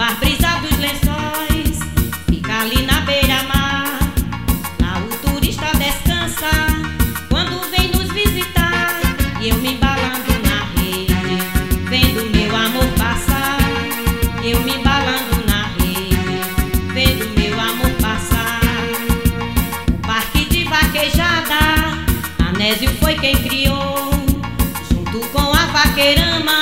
ar brisa dos lençóis fica ali na beira-mar. Lá o turista descansa quando vem nos visitar. E eu me embalando na rede, vendo meu amor passar. Eu me embalando na rede, vendo meu amor passar. O parque de vaquejada, Anésio foi quem criou, junto com a vaqueirama.